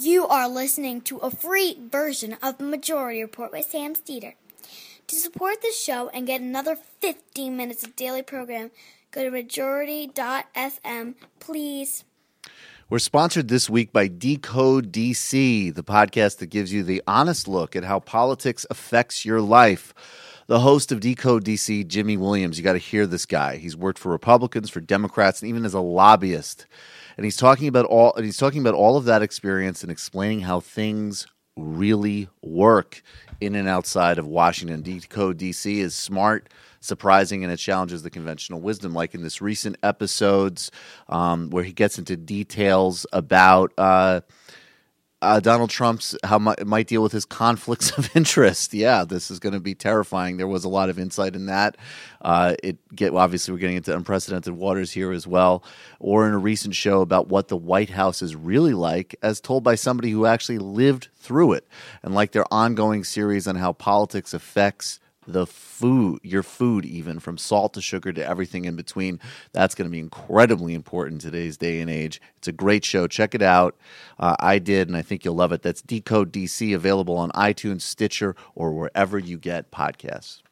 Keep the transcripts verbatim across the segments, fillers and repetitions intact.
You are listening to a free version of the Majority Report with Sam Steeder. To support the show and get another fifteen minutes of daily program, go to majority dot f m, please. We're sponsored this week by Decode D C, the podcast that gives you the honest look at how politics affects your life. The host of Decode D C, Jimmy Williams, you got to hear this guy. He's worked for Republicans, for Democrats, and even as a lobbyist. And he's talking about all and he's talking about all of that experience and explaining how things really work in and outside of Washington. Decode D C is smart, surprising, and it challenges the conventional wisdom, like in this recent episodes um, where he gets into details about uh, uh, Donald Trump's, how mu- it might deal with his conflicts of interest. Yeah, this is going to be terrifying. There was a lot of insight in that. Uh, it get obviously we're getting into unprecedented waters here as well, or in a recent show about what the White House is really like, as told by somebody who actually lived through it, and like their ongoing series on how politics affects the food, your food, even from salt to sugar to everything in between. That's going to be incredibly important in today's day and age. It's a great show. Check it out. Uh, I did, and I think you'll love it. That's Decode D C, available on iTunes, Stitcher, or wherever you get podcasts.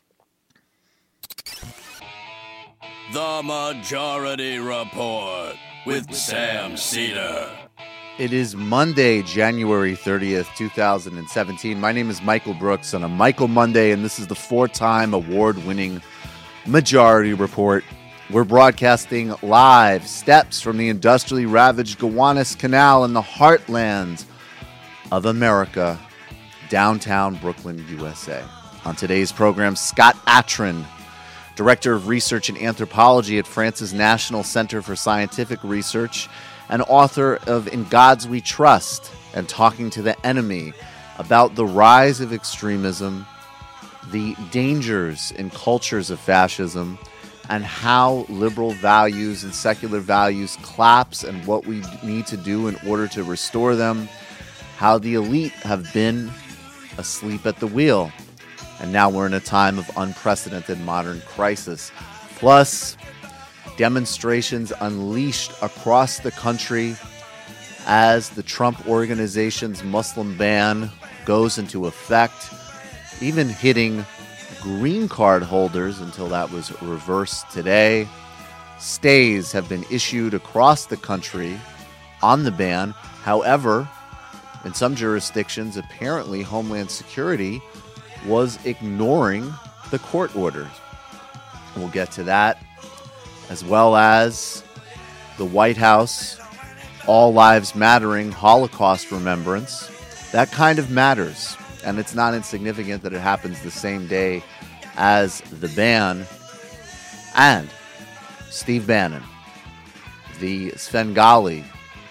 The Majority Report with Sam Steeder. It is Monday, January thirtieth, twenty seventeen. My name is Michael Brooks on a Michael Monday, and this is the four-time award-winning Majority Report. We're broadcasting live steps from the industrially ravaged Gowanus Canal in the heartland of America, downtown Brooklyn, U S A. On today's program, Scott Atran, Director of Research and Anthropology at France's National Center for Scientific Research, and author of In Gods We Trust and Talking to the Enemy, about the rise of extremism, the dangers in cultures of fascism, and how liberal values and secular values collapse and what we need to do in order to restore them, how the elite have been asleep at the wheel, and now we're in a time of unprecedented modern crisis. Plus, demonstrations unleashed across the country as the Trump Organization's Muslim ban goes into effect, even hitting green card holders until that was reversed today. Stays have been issued across the country on the ban. However, in some jurisdictions, apparently Homeland Security was ignoring the court orders. We'll get to that, as well as the White House, All Lives Mattering, Holocaust remembrance. That kind of matters, and it's not insignificant that it happens the same day as the ban. And Steve Bannon, the Svengali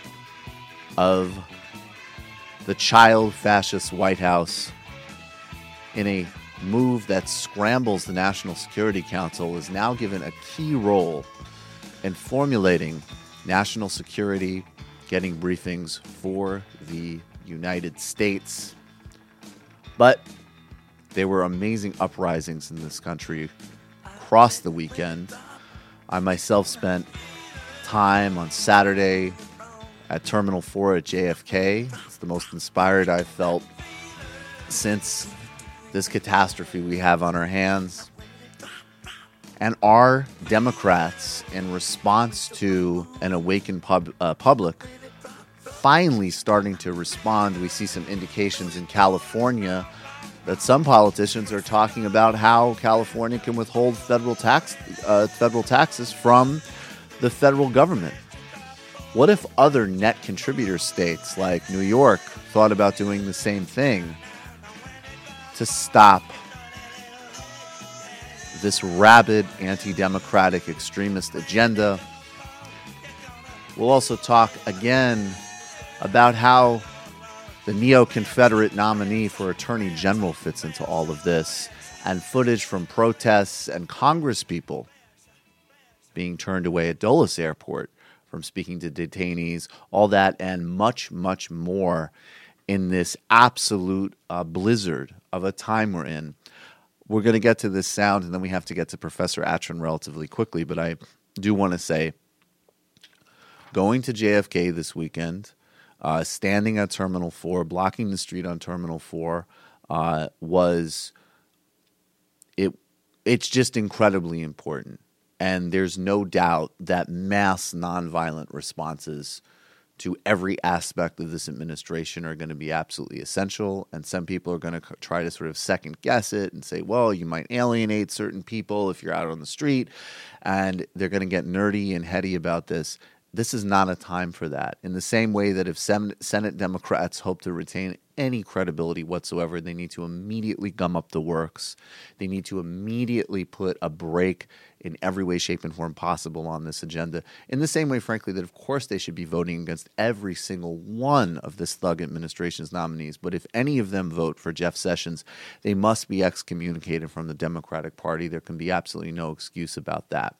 of the child fascist White House, in a move that scrambles the National Security Council, is now given a key role in formulating national security, getting briefings for the United States. But there were amazing uprisings in this country across the weekend. I myself spent time on Saturday at Terminal four at J F K. It's the most inspired I've felt since this catastrophe we have on our hands. And our Democrats, in response to an awakened pub, uh, public, finally starting to respond. We see some indications in California that some politicians are talking about how California can withhold federal tax, uh, federal taxes from the federal government. What if other net contributor states like New York thought about doing the same thing to stop this rabid anti-democratic extremist agenda? We'll also talk again about how the neo-Confederate nominee for Attorney General fits into all of this, and footage from protests and congresspeople being turned away at Dulles Airport from speaking to detainees, all that and much, much more in this absolute uh, blizzard of a time we're in. We're going to get to this sound, and then we have to get to Professor Atran relatively quickly, but I do want to say, going to J F K this weekend, uh, standing at Terminal four, blocking the street on Terminal four, uh, was it. It's just incredibly important. And there's no doubt that mass nonviolent responses to every aspect of this administration are going to be absolutely essential. And some people are going to try to sort of second guess it and say, well, you might alienate certain people if you're out on the street. And they're going to get nerdy and heady about this. This is not a time for that. In the same way that if Senate Democrats hope to retain any credibility whatsoever, they need to immediately gum up the works. They need to immediately put a break in every way, shape, and form possible on this agenda. In the same way, frankly, that of course they should be voting against every single one of this thug administration's nominees. But if any of them vote for Jeff Sessions, they must be excommunicated from the Democratic Party. There can be absolutely no excuse about that.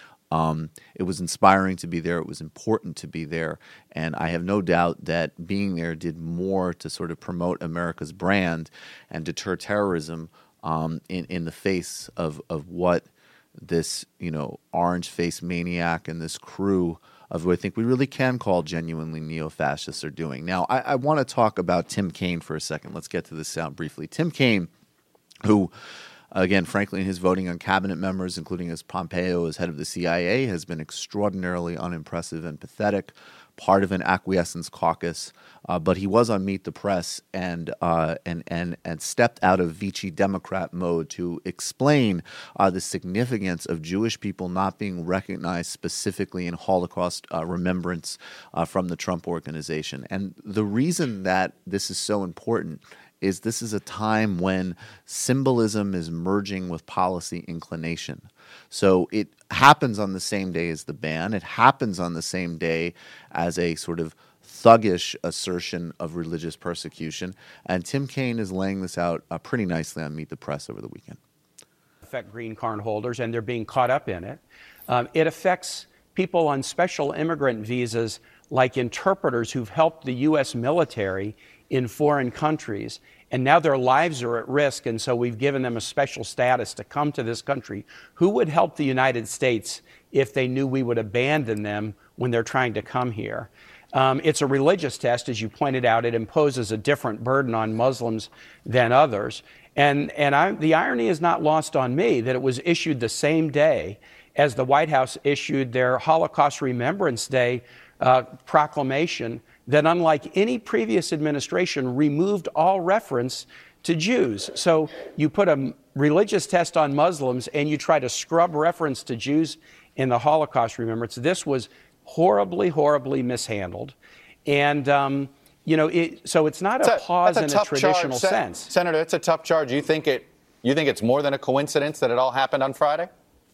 Um, it was inspiring to be there. It was important to be there. And I have no doubt that being there did more to sort of promote America's brand and deter terrorism um, in, in the face of, of what this, you know, orange-faced maniac and this crew of who I think we really can call genuinely neo-fascists are doing. Now, I, I want to talk about Tim Kaine for a second. Let's get to this sound briefly. Tim Kaine, who... Again, frankly, in his voting on cabinet members, including as Pompeo as head of the C I A, has been extraordinarily unimpressive and pathetic, part of an acquiescence caucus. Uh, but he was on Meet the Press and uh, and and and stepped out of Vichy Democrat mode to explain uh, the significance of Jewish people not being recognized specifically in Holocaust uh, remembrance uh, from the Trump Organization. And the reason that this is so important is this is a time when symbolism is merging with policy inclination. So it happens on the same day as the ban. It happens on the same day as a sort of thuggish assertion of religious persecution. And Tim Kaine is laying this out uh, pretty nicely on Meet the Press over the weekend. Affect green card holders, and they're being caught up in it. Um, it affects people on special immigrant visas like interpreters who've helped the U S military in foreign countries, and now their lives are at risk, and so we've given them a special status to come to this country. Who would help the United States if they knew we would abandon them when they're trying to come here? Um, it's a religious test, as you pointed out. It imposes a different burden on Muslims than others. And, and I, the irony is not lost on me that it was issued the same day as the White House issued their Holocaust Remembrance Day uh, proclamation that, unlike any previous administration, removed all reference to Jews. So you put a religious test on Muslims and you try to scrub reference to Jews in the Holocaust Remembrance. This was horribly, horribly mishandled. And, um, you know, it, so it's not a, a pause a in a traditional charge. sense. Sen- Senator, it's a tough charge. You think it? You think it's more than a coincidence that it all happened on Friday?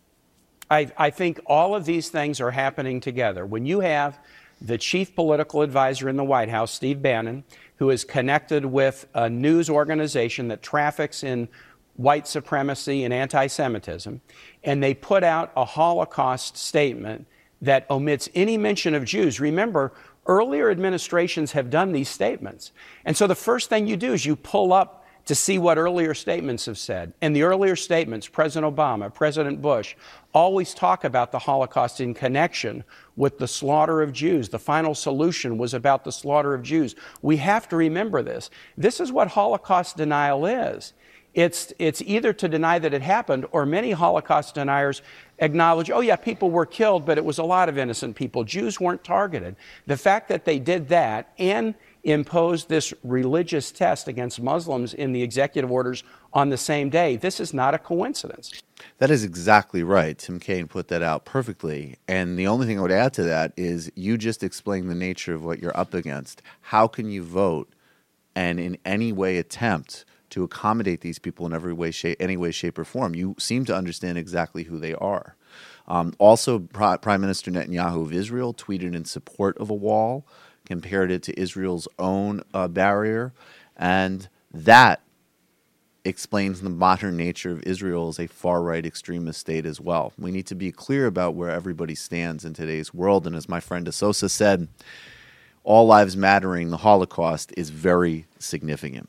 I, I think all of these things are happening together. When you have the chief political advisor in the White House, Steve Bannon, who is connected with a news organization that traffics in white supremacy and anti-Semitism, and they put out a Holocaust statement that omits any mention of Jews. Remember, earlier administrations have done these statements. And so the first thing you do is you pull up to see what earlier statements have said. And the earlier statements, President Obama, President Bush, always talk about the Holocaust in connection with the slaughter of Jews. The final solution was about the slaughter of Jews. We have to remember this. This is what Holocaust denial is. It's, it's either to deny that it happened, or many Holocaust deniers acknowledge, oh yeah, people were killed, but it was a lot of innocent people. Jews weren't targeted. The fact that they did that and imposed this religious test against Muslims in the executive orders on the same day, this is not a coincidence. That is exactly right. Tim Kaine put that out perfectly. And the only thing I would add to that is you just explained the nature of what you're up against. How can you vote and in any way attempt to accommodate these people in every way, shape, any way, shape, or form? You seem to understand exactly who they are. Um, also, Pri- Prime Minister Netanyahu of Israel tweeted in support of a wall, compared it to Israel's own uh, barrier, and that explains the modern nature of Israel as a far-right extremist state as well. We need to be clear about where everybody stands in today's world, and as my friend DeSosa said, all lives mattering, the Holocaust is very significant.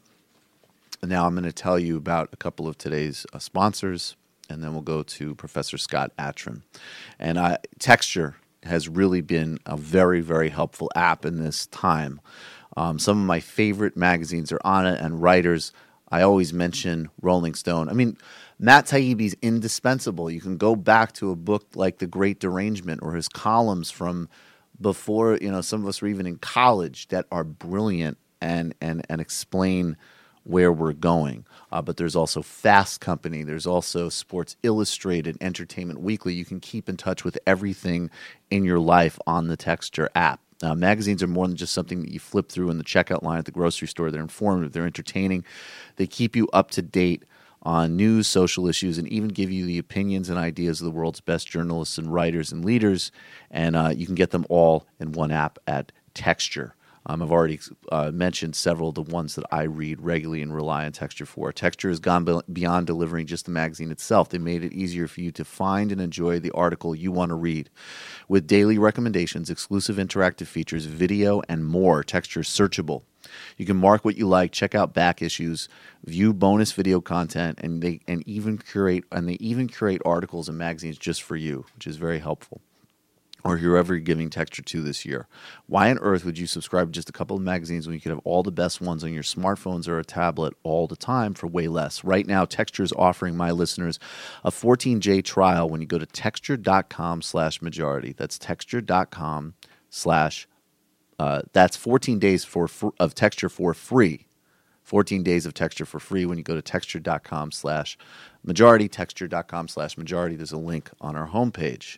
Now I'm going to tell you about a couple of today's uh, sponsors, and then we'll go to Professor Scott Atran. And I, Texture has really been a very, very helpful app in this time. Um, some of my favorite magazines are on it, and writers. I always mention Rolling Stone. I mean, Matt Taibbi's indispensable. You can go back to a book like The Great Derangement or his columns from before, you know, some of us were even in college that are brilliant and and and explain where we're going. Uh, but there's also Fast Company. There's also Sports Illustrated, Entertainment Weekly. You can keep in touch with everything in your life on the Texture app. Uh, magazines are more than just something that you flip through in the checkout line at the grocery store. They're informative. They're entertaining. They keep you up to date on news, social issues, and even give you the opinions and ideas of the world's best journalists and writers and leaders. And uh, you can get them all in one app at Texture. Um, I've already uh, mentioned several of the ones that I read regularly and rely on Texture for. Texture has gone be- beyond delivering just the magazine itself. They made it easier for you to find and enjoy the article you want to read. With daily recommendations, exclusive interactive features, video, and more, Texture is searchable. You can mark what you like, check out back issues, view bonus video content, and they and even curate and they even curate articles and magazines just for you, which is very helpful. Or whoever you're giving Texture to this year. Why on earth would you subscribe to just a couple of magazines when you could have all the best ones on your smartphones or a tablet all the time for way less? Right now, Texture is offering my listeners a fourteen day trial when you go to texture.com slash majority. That's texture.com slash uh, that's fourteen days for fr- of Texture for free. fourteen days of Texture for free when you go to texture.com slash majority. Texture.com slash majority. There's a link on our homepage.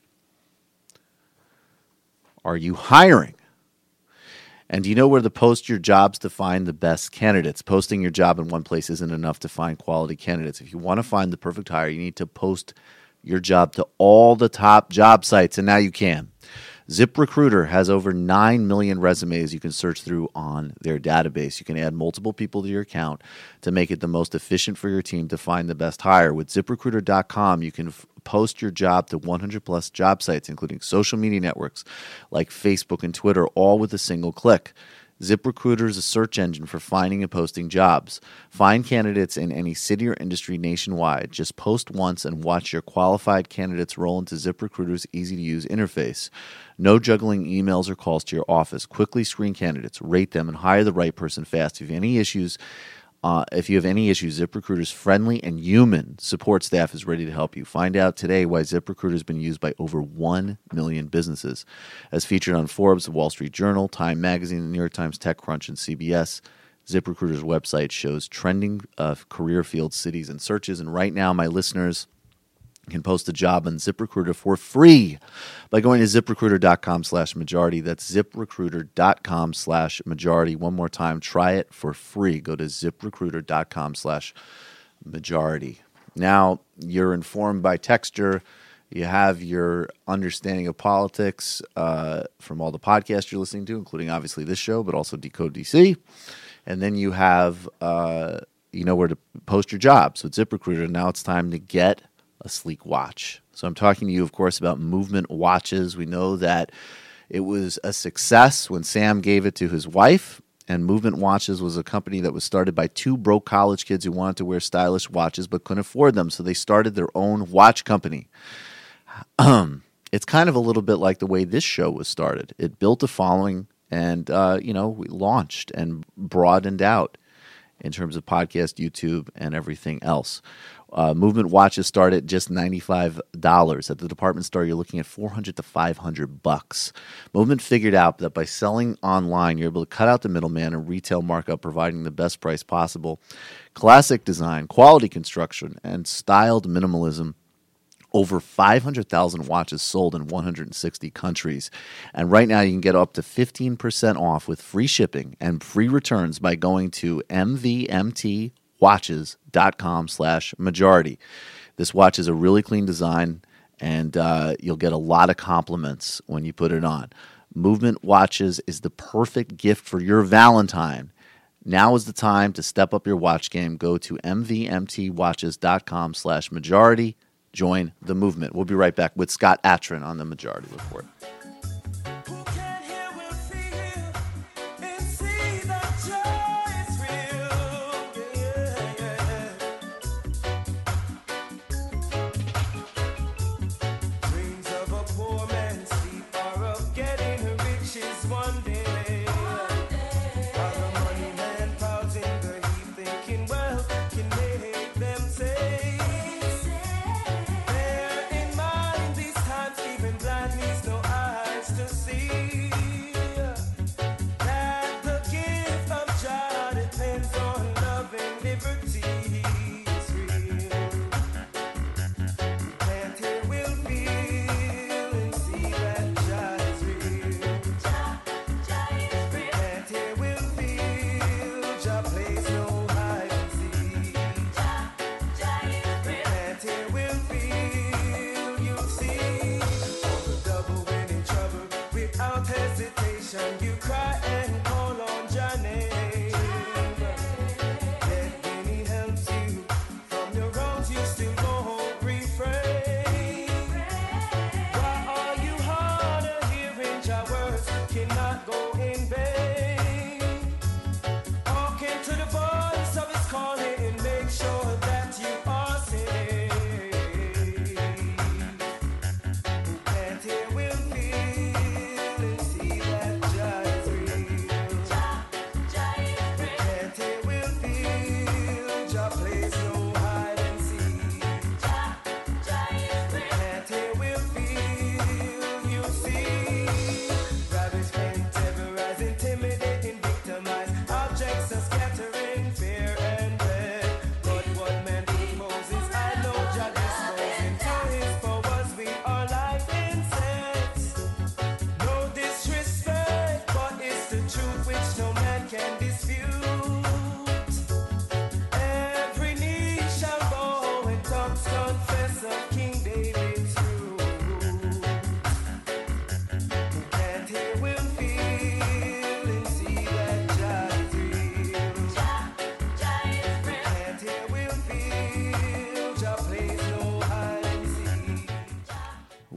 Are you hiring? And do you know where to post your jobs to find the best candidates? Posting your job in one place isn't enough to find quality candidates. If you want to find the perfect hire, you need to post your job to all the top job sites, and now you can. ZipRecruiter has over nine million resumes you can search through on their database. You can add multiple people to your account to make it the most efficient for your team to find the best hire. With ZipRecruiter dot com, you can f- post your job to one hundred plus job sites, including social media networks like Facebook and Twitter, all with a single click. ZipRecruiter is a search engine for finding and posting jobs. Find candidates in any city or industry nationwide. Just post once and watch your qualified candidates roll into ZipRecruiter's easy-to-use interface. No juggling emails or calls to your office. Quickly screen candidates, rate them, and hire the right person fast. If you have any issues, uh, if you have any issues, ZipRecruiter's friendly and human support staff is ready to help you. Find out today why ZipRecruiter has been used by over one million businesses. As featured on Forbes, the Wall Street Journal, Time Magazine, the New York Times, TechCrunch, and C B S, ZipRecruiter's website shows trending uh, career fields, cities, and searches. And right now, my listeners can post a job on ZipRecruiter for free by going to ZipRecruiter.com slash majority. That's ZipRecruiter.com slash majority. One more time, try it for free. Go to ZipRecruiter.com slash majority. Now, you're informed by Texture. You have your understanding of politics uh, from all the podcasts you're listening to, including obviously this show, but also Decode D C. And then you have, uh, you know where to post your job. So it's ZipRecruiter. Now it's time to get a sleek watch. So I'm talking to you, of course, about Movement watches. We know that it was a success when Sam gave it to his wife, and Movement Watches was a company that was started by two broke college kids who wanted to wear stylish watches but couldn't afford them, so they started their own watch company. Um, it's kind of a little bit like the way this show was started. It built a following and, uh, you know, we launched and broadened out in terms of podcast, YouTube, and everything else. Uh, Movement watches start at just ninety-five dollars. At the department store, you're looking at four hundred to five hundred bucks. Movement figured out that by selling online, you're able to cut out the middleman and retail markup, providing the best price possible. Classic design, quality construction, and styled minimalism. Over five hundred thousand watches sold in one hundred sixty countries. And right now you can get up to fifteen percent off with free shipping and free returns by going to M V M T watches dot com slash majority. This watch is a really clean design, and uh, you'll get a lot of compliments when you put it on. Movement Watches is the perfect gift for your Valentine. Now is the time to step up your watch game. Go to M V M T watches dot com slash majority. Join the movement. We'll be right back with Scott Atran on the Majority Report. One day, one day.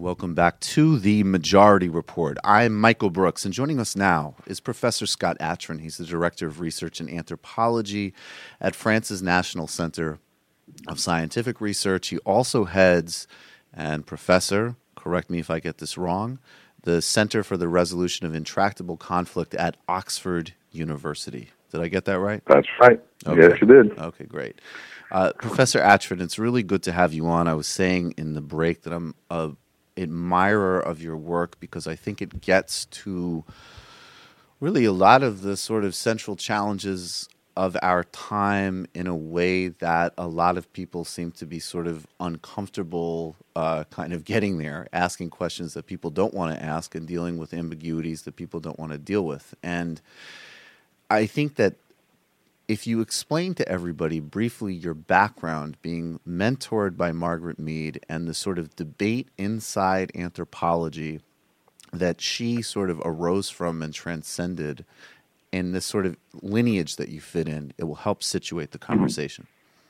Welcome back to the Majority Report. I'm Michael Brooks, and joining us now is Professor Scott Atran. He's the Director of Research and Anthropology at France's National Center of Scientific Research. He also heads, and Professor, correct me if I get this wrong, the Center for the Resolution of Intractable Conflict at Oxford University. Did I get that right? That's right. Okay. Yes, you did. Okay, great. Uh, Professor Atran, it's really good to have you on. I was saying in the break that I'm a admirer of your work because I think it gets to really a lot of the sort of central challenges of our time in a way that a lot of people seem to be sort of uncomfortable uh, kind of getting there, asking questions that people don't want to ask and dealing with ambiguities that people don't want to deal with. And I think that if you explain to everybody briefly your background, being mentored by Margaret Mead and the sort of debate inside anthropology that she sort of arose from and transcended, and this sort of lineage that you fit in, it will help situate the conversation.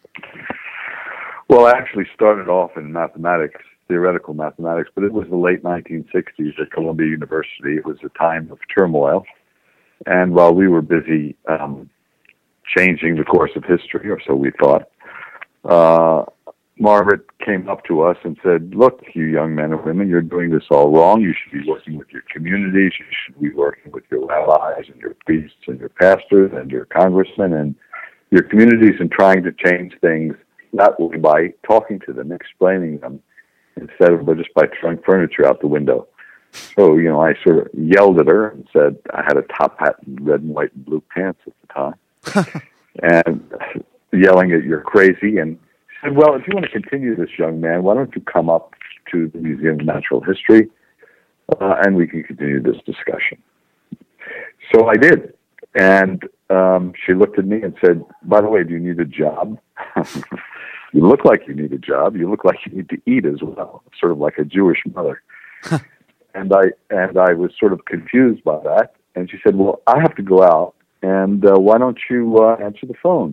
Well, I actually started off in mathematics, theoretical mathematics, but it was the late nineteen sixties at Columbia University. It was a time of turmoil. And while we were busy um, changing the course of history, or so we thought, uh, Margaret came up to us and said, look, you young men and women, you're doing this all wrong. You should be working with your communities. You should be working with your rabbis and your priests and your pastors and your congressmen and your communities and trying to change things that way by talking to them, explaining them, instead of just by throwing furniture out the window. So, you know, I sort of yelled at her and said, I had a top hat and red and white and blue pants at the time. And yelling at you're crazy, and she said, well, if you want to continue this, young man, why don't you come up to the Museum of Natural History uh, and we can continue this discussion. So I did, and um, she looked at me and said, by the way, do you need a job? You look like you need a job. You look like you need to eat as well, sort of like a Jewish mother. and I and I was sort of confused by that, and she said, well, I have to go out. And uh, why don't you uh, answer the phone?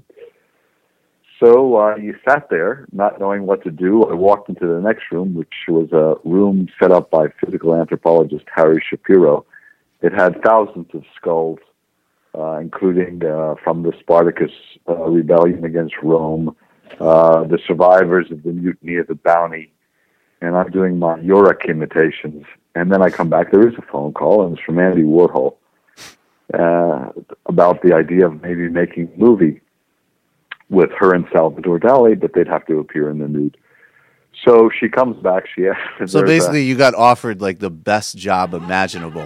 So uh, you sat there, not knowing what to do. I walked into the next room, which was a room set up by physical anthropologist Harry Shapiro. It had thousands of skulls, uh, including uh, from the Spartacus uh, rebellion against Rome, uh, the survivors of the mutiny of the Bounty. And I'm doing my Yorick imitations. And then I come back. There is a phone call, and it's from Andy Warhol. Uh, about the idea of maybe making a movie with her and Salvador Dali, but they'd have to appear in the nude. So she comes back. She asks. So basically, a, you got offered like the best job imaginable.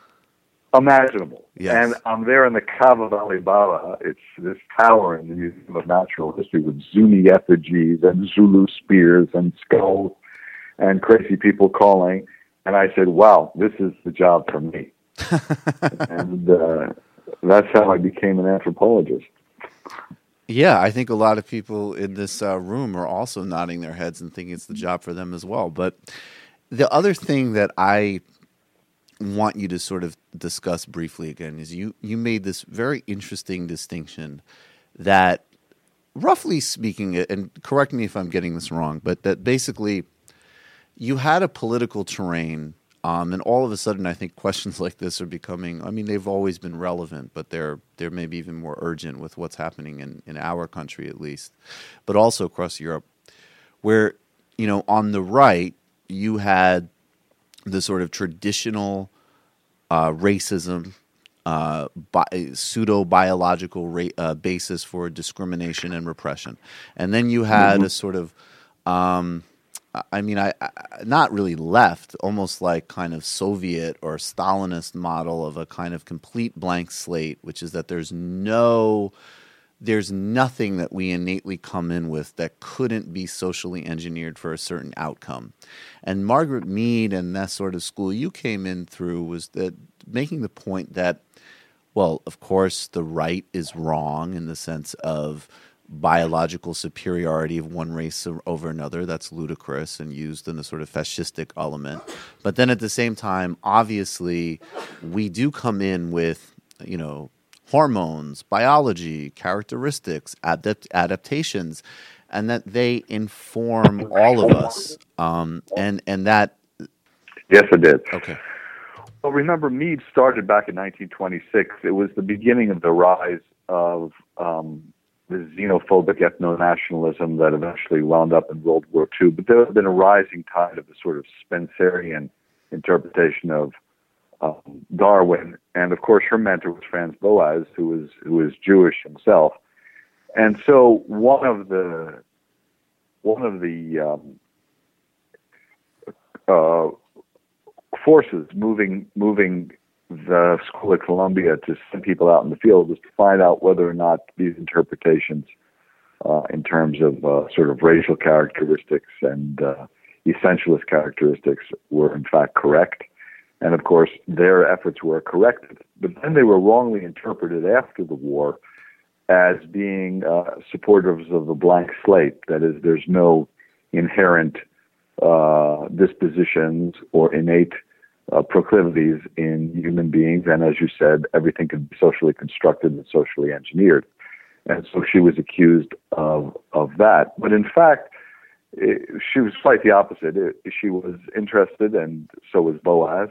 Imaginable. Yes. And I'm there in the Cava Valley Bala. It's this tower in the Museum of Natural History with Zuni effigies and Zulu spears and skulls and crazy people calling. And I said, wow, this is the job for me. and uh, that's how I became an anthropologist. Yeah, I think a lot of people in this uh, room are also nodding their heads and thinking it's the job for them as well. But the other thing that I want you to sort of discuss briefly again is you, you made this very interesting distinction that, roughly speaking, and correct me if I'm getting this wrong, but that basically you had a political terrain. Um, and all of a sudden, I think questions like this are becoming, I mean, they've always been relevant, but they're they're maybe even more urgent with what's happening in, in our country, at least, but also across Europe, where, you know, on the right, you had the sort of traditional uh, racism, uh, bi- pseudo-biological ra- uh, basis for discrimination and repression. And then you had mm-hmm. a sort of... Um, I mean, I, I not really left, almost like kind of Soviet or Stalinist model of a kind of complete blank slate, which is that there's no, there's nothing that we innately come in with that couldn't be socially engineered for a certain outcome. And Margaret Mead and that sort of school you came in through was that making the point that, well, of course, the right is wrong in the sense of biological superiority of one race over another. That's ludicrous and used in a sort of fascistic element. But then at the same time, obviously, we do come in with, you know, hormones, biology, characteristics, adapt- adaptations, and that they inform all of us. Um, and, and that Yes, I did. Okay. Well, remember, Mead started back in nineteen twenty-six. It was the beginning of the rise of um, the xenophobic ethno-nationalism that eventually wound up in World War Two. But there had been a rising tide of the sort of Spencerian interpretation of um, Darwin, and of course, her mentor was Franz Boas, who was who was Jewish himself. And so, one of the one of the um, uh, forces moving moving the School of Columbia to send people out in the field was to find out whether or not these interpretations, uh, in terms of uh, sort of racial characteristics and uh, essentialist characteristics, were in fact correct. And of course, their efforts were corrected. But then they were wrongly interpreted after the war as being uh, supporters of the blank slate. That is, there's no inherent uh, dispositions or innate uh, proclivities in human beings. And as you said, everything can be socially constructed and socially engineered. And so she was accused of of that. But in fact, it, she was quite the opposite. It, she was interested, and so was Boas,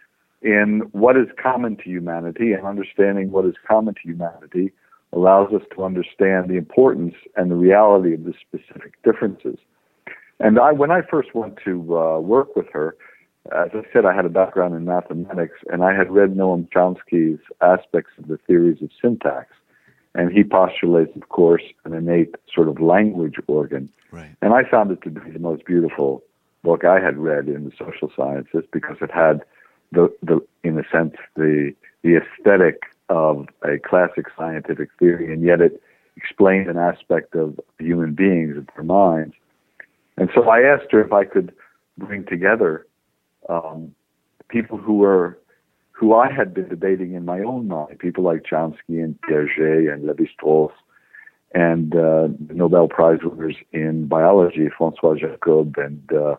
in what is common to humanity, and understanding what is common to humanity allows us to understand the importance and the reality of the specific differences. And I, when I first went to uh, work with her, as I said, I had a background in mathematics, and I had read Noam Chomsky's aspects of the theories of syntax. And he postulates, of course, an innate sort of language organ. Right. And I found it to be the most beautiful book I had read in the social sciences, because it had the, the in a sense, the the aesthetic of a classic scientific theory, and yet it explained an aspect of human beings and their minds. And so I asked her if I could bring together um, people who were who I had been debating in my own mind, people like Chomsky and Piaget and Lévi-Strauss, and uh, Nobel Prize winners in biology, François Jacob and uh,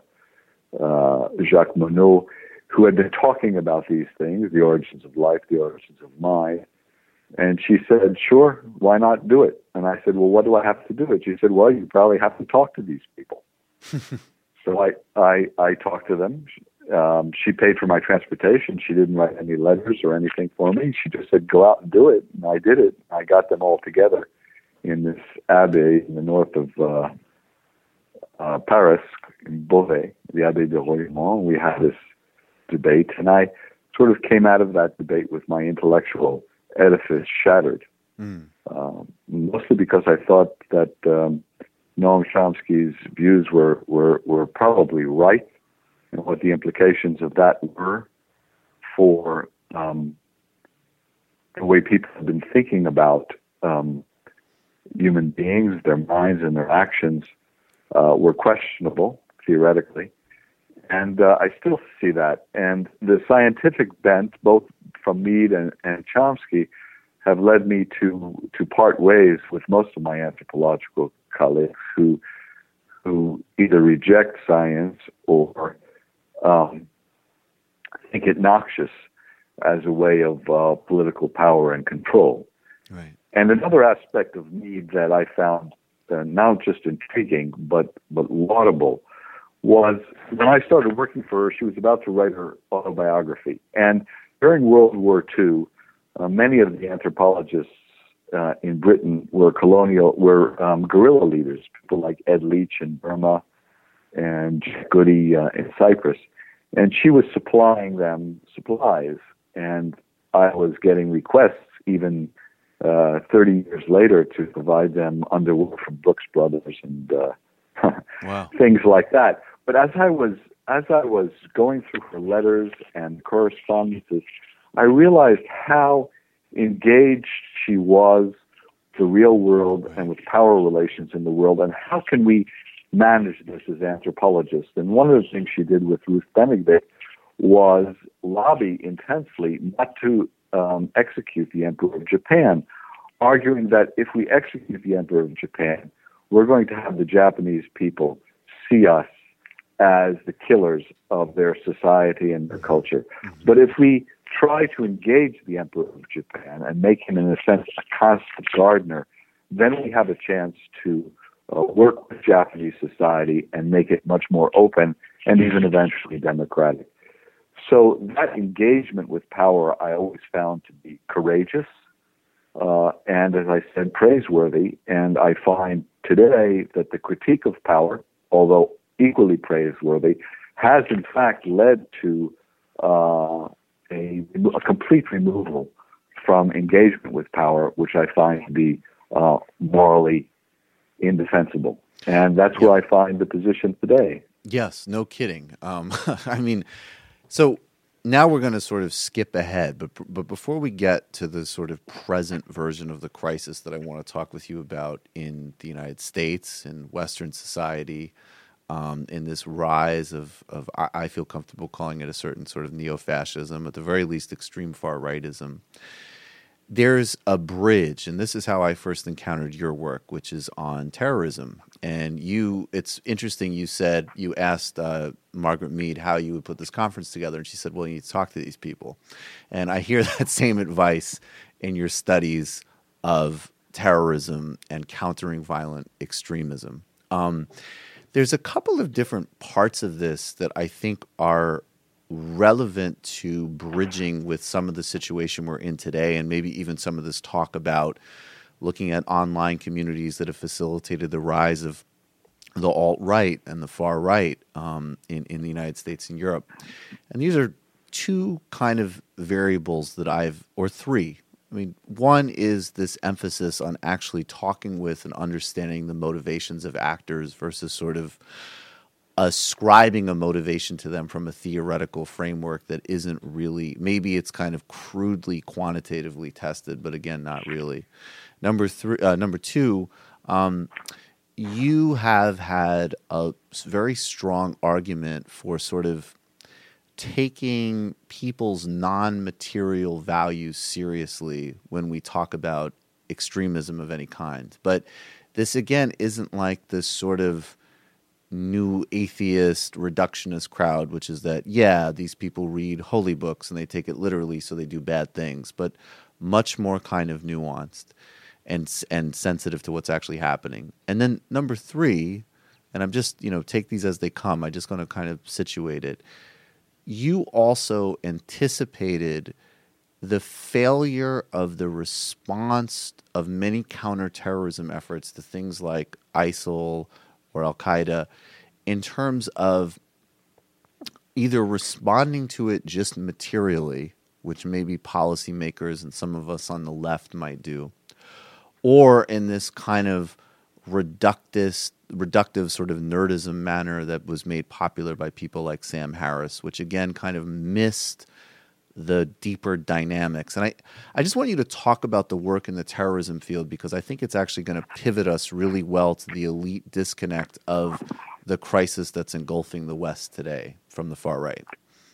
uh, Jacques Monod, who had been talking about these things, the origins of life, the origins of mind. And she said, sure, why not do it? And I said, well, what do I have to do it? She said, well, you probably have to talk to these people. So I, I, I talked to them. Um, she paid for my transportation. She didn't write any letters or anything for me. She just said, go out and do it. And I did it. I got them all together in this abbey in the north of uh, uh, Paris, in Beauvais, the Abbé de Royaumont. We had this debate, and I sort of came out of that debate with my intellectual edifice shattered, mm. um, mostly because I thought that um, Noam Chomsky's views were, were, were probably right, and what the implications of that were for um, the way people have been thinking about um, human beings, their minds and their actions uh, were questionable, theoretically. And uh, I still see that. And the scientific bent, both from Mead and, and Chomsky, have led me to, to part ways with most of my anthropological colleagues who who either reject science or um, think it noxious as a way of uh, political power and control. Right. And another aspect of Mead that I found uh, not just intriguing but but laudable was when I started working for her, she was about to write her autobiography. And during World War Two, uh, many of the anthropologists uh, in Britain were colonial, were um, guerrilla leaders, people like Ed Leach in Burma and Jack Goody uh, in Cyprus. And she was supplying them supplies. And I was getting requests even uh, thirty years later to provide them underwear from Brooks Brothers and uh, wow. things like that. But as I was as I was going through her letters and correspondences, I realized how engaged she was with the real world and with power relations in the world, and how can we manage this as anthropologists. And one of the things she did with Ruth Benedict was lobby intensely not to um, execute the Emperor of Japan, arguing that if we execute the Emperor of Japan, we're going to have the Japanese people see us as the killers of their society and their culture. Mm-hmm. But if we try to engage the Emperor of Japan and make him, in a sense, a constant gardener, then we have a chance to uh, work with Japanese society and make it much more open and even eventually democratic. So that engagement with power I always found to be courageous uh, and, as I said, praiseworthy. And I find today that the critique of power, although equally praiseworthy, has in fact led to uh, a, a complete removal from engagement with power, which I find to be uh, morally indefensible. And that's where I find the position today. Yes, no kidding. Um, I mean, so now we're going to sort of skip ahead, but but before we get to the sort of present version of the crisis that I want to talk with you about in the United States, in Western society, um, in this rise of, of, I feel comfortable calling it a certain sort of neo-fascism, at the very least extreme far-rightism, there's a bridge, and this is how I first encountered your work, which is on terrorism. And you, it's interesting, you said, you asked uh, Margaret Mead how you would put this conference together, and she said, well, you need to talk to these people. And I hear that same advice in your studies of terrorism and countering violent extremism. Um, there's a couple of different parts of this that I think are relevant to bridging with some of the situation we're in today, and maybe even some of this talk about looking at online communities that have facilitated the rise of the alt-right and the far right um, in, in the United States and Europe. And these are two kind of variables that I've, or three. I mean, one is this emphasis on actually talking with and understanding the motivations of actors versus sort of ascribing a motivation to them from a theoretical framework that isn't really, maybe it's kind of crudely quantitatively tested, but again, not really. Number three, uh, number two, um, you have had a very strong argument for sort of taking people's non-material values seriously when we talk about extremism of any kind. But this, again, isn't like this sort of new atheist reductionist crowd, which is that, yeah, these people read holy books and they take it literally, so they do bad things, but much more kind of nuanced and and sensitive to what's actually happening. And then number three, and I'm just, you know, take these as they come, I'm just going to kind of situate it. You also anticipated the failure of the response of many counterterrorism efforts to things like ISIL or Al-Qaeda in terms of either responding to it just materially, which maybe policymakers and some of us on the left might do, or in this kind of reductive, reductive sort of nerdism manner that was made popular by people like Sam Harris, which again kind of missed the deeper dynamics. And I, I just want you to talk about the work in the terrorism field, because I think it's actually going to pivot us really well to the elite disconnect of the crisis that's engulfing the West today from the far right.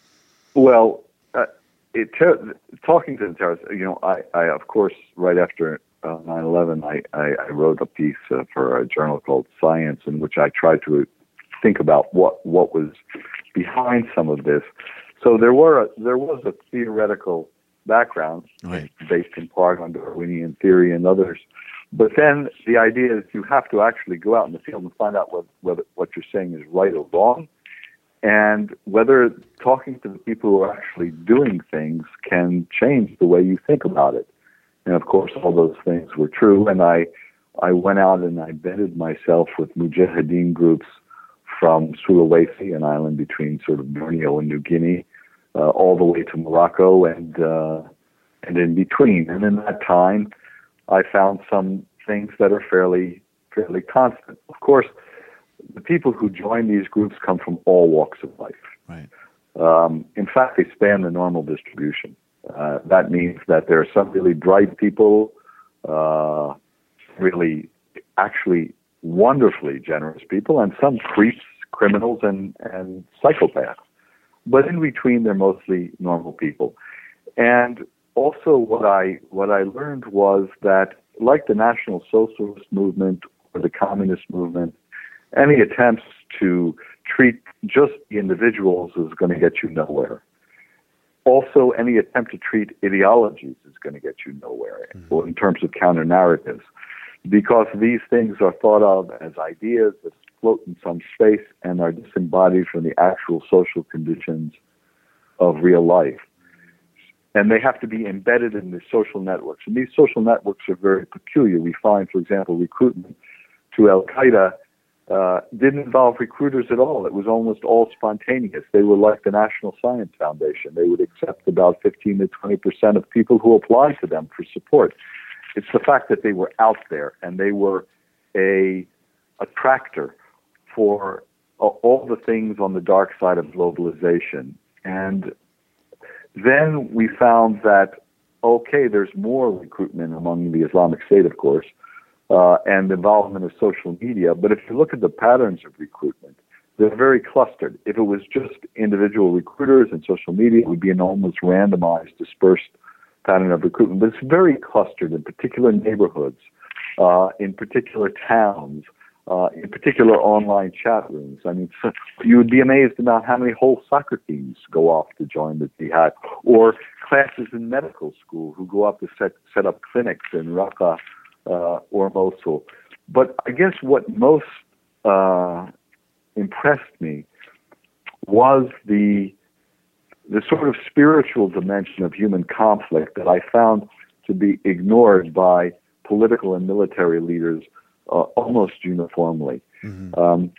Well, uh, it ter- talking to the terrorists, you know, I, I of course, right after uh, nine eleven, I, I, I wrote a piece uh, for a journal called Science, in which I tried to think about what, what was behind some of this. So there were a, there was a theoretical background, right, based in part on Darwinian theory and others. But then the idea is you have to actually go out in the field and find out what, whether what you're saying is right or wrong, and whether talking to the people who are actually doing things can change the way you think about it. And of course, all those things were true. And I, I went out and I embedded myself with mujahideen groups from Sulawesi, an island between sort of Borneo and New Guinea, uh, all the way to Morocco and uh, and in between. And in that time, I found some things that are fairly fairly constant. Of course, the people who join these groups come from all walks of life. Right. Um, in fact, they span the normal distribution. Uh, that means that there are some really bright people, uh, really actually wonderfully generous people, and some creeps, criminals, and, and psychopaths. But in between, they're mostly normal people. And also what I what I learned was that, like the National Socialist movement or the Communist movement, any attempts to treat just the individuals is going to get you nowhere. Also, any attempt to treat ideologies is going to get you nowhere, mm-hmm. in terms of counter-narratives, because these things are thought of as ideas that float in some space and are disembodied from the actual social conditions of real life. And they have to be embedded in the social networks. And these social networks are very peculiar. We find, for example, recruitment to Al-Qaeda uh, didn't involve recruiters at all. It was almost all spontaneous. They were like the National Science Foundation. They would accept about fifteen to twenty percent of people who applied to them for support. It's the fact that they were out there and they were a attractor for uh, all the things on the dark side of globalization. And then we found that, okay, there's more recruitment among the Islamic State, of course, uh, and the involvement of social media. But if you look at the patterns of recruitment, they're very clustered. If it was just individual recruiters and social media, it would be an almost randomized, dispersed pattern of recruitment. But it's very clustered in particular neighborhoods, uh, in particular towns, uh, in particular online chat rooms. I mean, so you would be amazed about how many whole soccer teams go off to join the jihad, or classes in medical school who go up to set, set up clinics in Raqqa uh, or Mosul. But I guess what most uh, impressed me was the the sort of spiritual dimension of human conflict that I found to be ignored by political and military leaders uh, almost uniformly. Mm-hmm. Um,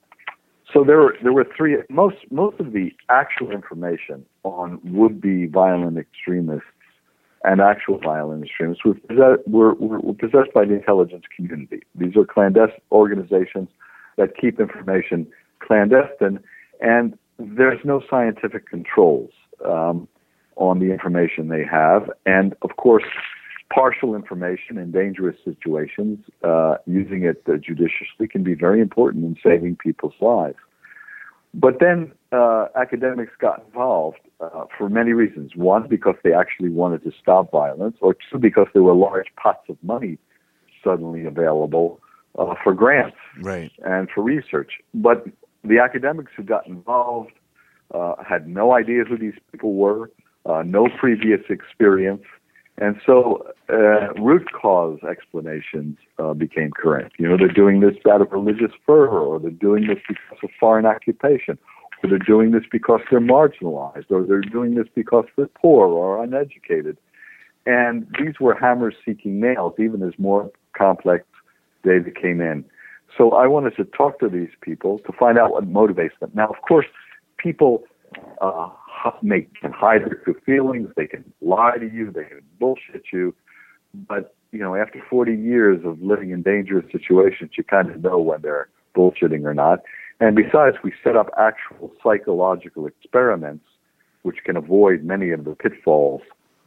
so there were there were three. Most most of the actual information on would-be violent extremists and actual violent extremists were possessed, were, were, were possessed by the intelligence community. These are clandestine organizations that keep information clandestine, and there's no scientific controls um, on the information they have. And, of course, partial information in dangerous situations, uh, using it uh, judiciously, can be very important in saving people's lives. But then uh, academics got involved uh, for many reasons. One, because they actually wanted to stop violence, or two, because there were large pots of money suddenly available uh, for grants right. and for research. But the academics who got involved uh, had no idea who these people were, uh, no previous experience, and so uh, root cause explanations uh, became current. You know, they're doing this out of religious fervor, or they're doing this because of foreign occupation, or they're doing this because they're marginalized, or they're doing this because they're poor or uneducated. And these were hammer-seeking nails, even as more complex data came in. So I wanted to talk to these people to find out what motivates them. Now, of course, people uh, make, can hide their true feelings. They can lie to you. They can bullshit you. But, you know, after forty years of living in dangerous situations, you kind of know when they're bullshitting or not. And besides, we set up actual psychological experiments which can avoid many of the pitfalls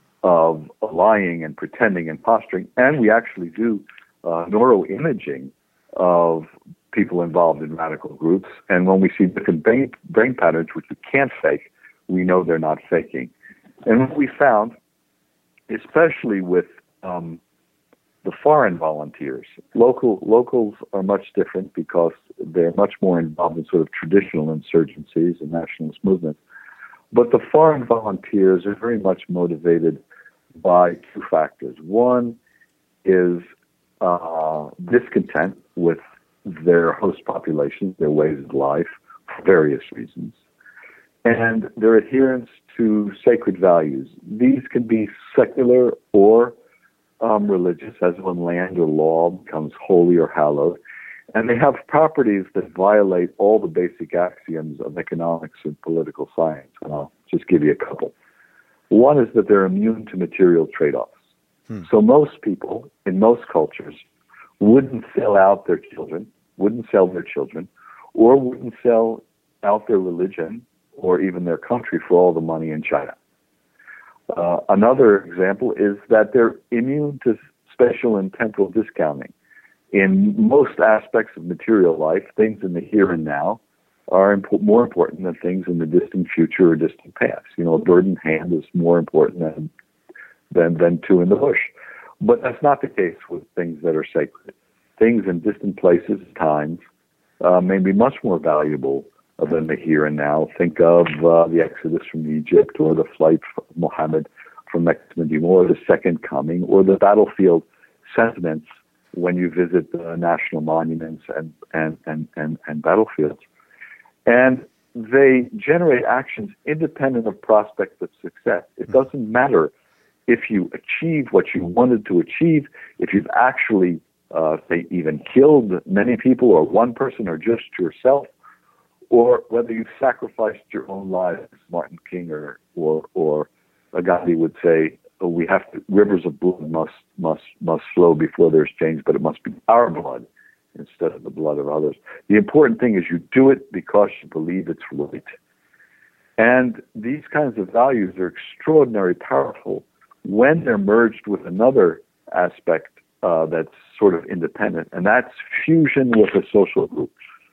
of lying and pretending and posturing. And we actually do uh, neuroimaging of people involved in radical groups. And when we see different brain, brain patterns, which we can't fake, we know they're not faking. And what we found, especially with um, the foreign volunteers, local locals are much different because they're much more involved in sort of traditional insurgencies and nationalist movements. But the foreign volunteers are very much motivated by two factors. One is uh, discontent with their host populations, their ways of life, for various reasons, and their adherence to sacred values. These can be secular or um, religious, as when land or law becomes holy or hallowed, and they have properties that violate all the basic axioms of economics and political science. And I'll just give you a couple. One is that they're immune to material trade-offs. Hmm. So most people in most cultures wouldn't sell out their children, wouldn't sell their children, or wouldn't sell out their religion or even their country for all the money in China. Uh, another example is that they're immune to spatial and temporal discounting. In most aspects of material life, things in the here and now are imp- more important than things in the distant future or distant past. You know, a bird in hand is more important than, than, than two in the bush. But that's not the case with things that are sacred. Things in distant places, times, uh, may be much more valuable than the here and now. Think of uh, the Exodus from Egypt, or the flight of Muhammad from Mecca to Medina, or the Second Coming, or the battlefield sentiments when you visit the national monuments and, and, and, and, and battlefields. And they generate actions independent of prospects of success. It doesn't matter if you achieve what you wanted to achieve, if you've actually, uh, say, even killed many people or one person or just yourself, or whether you've sacrificed your own life, as Martin King or or, or Gandhi would say, oh, we have to, rivers of blood must must must flow before there's change, but it must be our blood instead of the blood of others. The important thing is you do it because you believe it's right. And these kinds of values are extraordinarily powerful when they're merged with another aspect uh, that's sort of independent, and that's fusion with a social group,